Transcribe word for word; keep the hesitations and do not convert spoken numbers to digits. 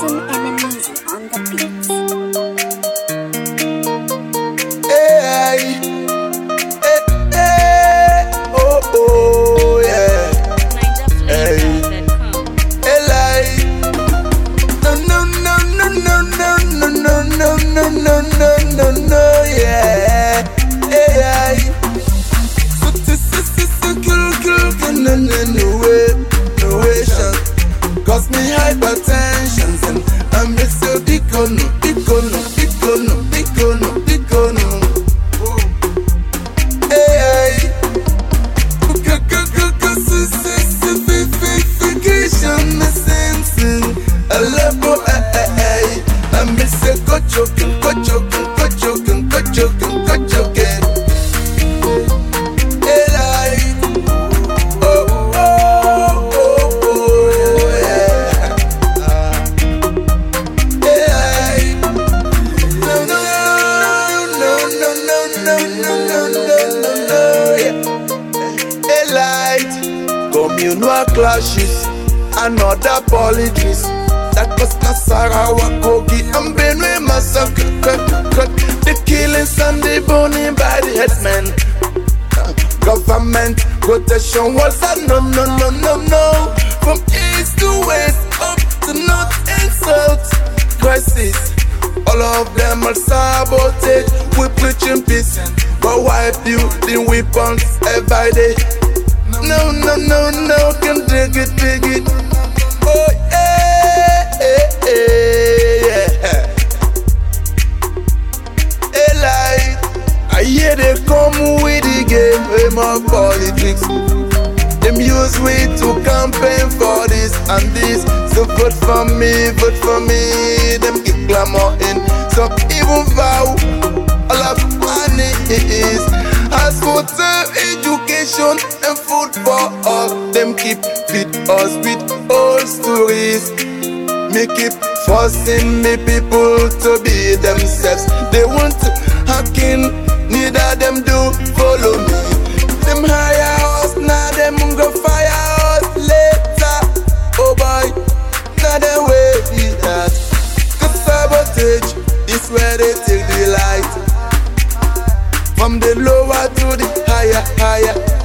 Jason Enemies on the beats. Hey, hey, hey, oh, oh, yeah. Hey, hey, like, no, no, no, no, no, no, no, no, no, no, no, no, no, yeah. Hey, so this is so cool, cool, cool, no, no, no way, no way, shot. Cause me hypertension, and I miss your dicono, dicono, dicono, dicono, dicono. Hey, certification, the sense. I love hey, I miss your cochokin, cochokin, cochokin, cochokin, cochokin. Communal clashes and other politics that cause Nasarawa, Kogi and Benue massacre. The killings and the burning by the headsmen. Government protection walls are no, no, no, no, no. From east to west, up to north and south. Crisis, all of them are sabotage. We preaching peace, but why building weapons every day? No, no, no, no, can dig it, dig it. Oh, yeah, yeah, yeah. Hey, like, I hear they come with the game, way more politics. Them use me to campaign for this and this. So vote for me, vote for me. Them keep glamour in. Some even vow all of money is. As for term education and food for all, them keep feed us with old stories. Me keep forcing me people to be themselves. They want to hacking, neither them do follow me. Them hire us, now them go fire us later. Oh boy, now them wait that. Cause sabotage is where they take the light. From the lower to the higher, higher.